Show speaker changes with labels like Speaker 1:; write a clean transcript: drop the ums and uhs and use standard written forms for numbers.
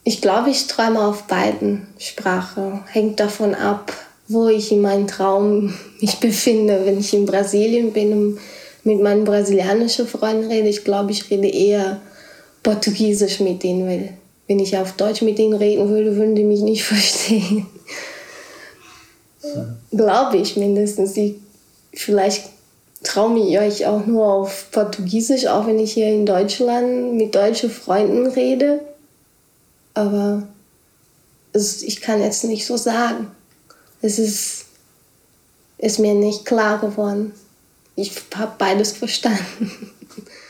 Speaker 1: Ich glaube, ich träume auf beiden Sprachen. Hängt davon ab, wo ich in meinem Traum mich befinde. Wenn ich in Brasilien bin und mit meinen brasilianischen Freunden rede, ich glaube, ich rede eher Portugiesisch mit ihnen. Weil wenn ich auf Deutsch mit ihnen reden würde, würden die mich nicht verstehen. Glaube ich mindestens. Vielleicht traue ich euch auch nur auf Portugiesisch, auch wenn ich hier in Deutschland mit deutschen Freunden rede. Aber ich kann jetzt nicht so sagen. Es ist mir nicht klar geworden. Ich habe beides verstanden.